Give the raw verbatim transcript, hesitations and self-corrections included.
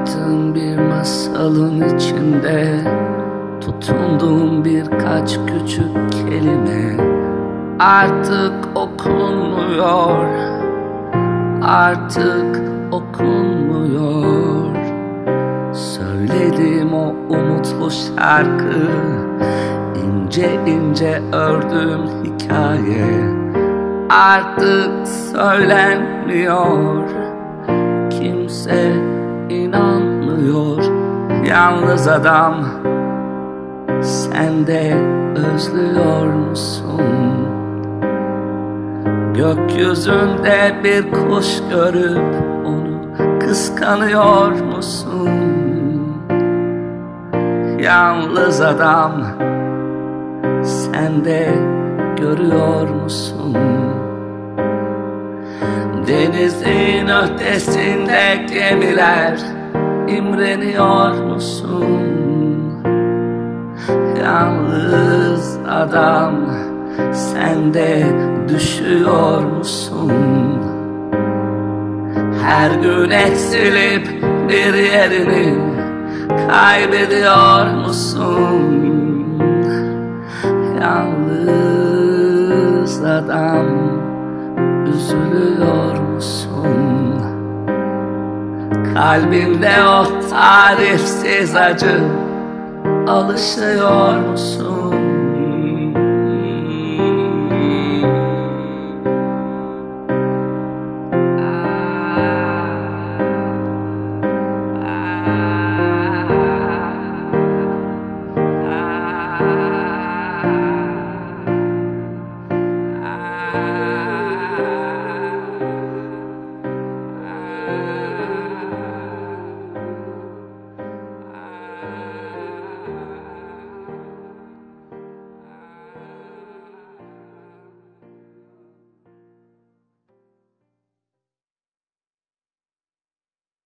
anlattığın bir masalın içinde tutunduğum birkaç küçük kelime artık okunmuyor, artık okunmuyor. Söylediğim o umutlu şarkı, ince ince ördüğüm hikaye artık söylenmiyor. Kimse inanmıyor. Yalnız adam, sen de özlüyor musun? Gökyüzünde bir kuş görüp onu kıskanıyor musun? Yalnız adam, sen de görüyor musun? Denizin ötesinde gemiler, imreniyor musun? Yalnız adam, sen de düşüyor musun? Her gün eksilip bir yerini kaybediyor musun? Yalnız adam, üzülüyor musun? Kalbinde o tarifsiz acı alışıyor musun?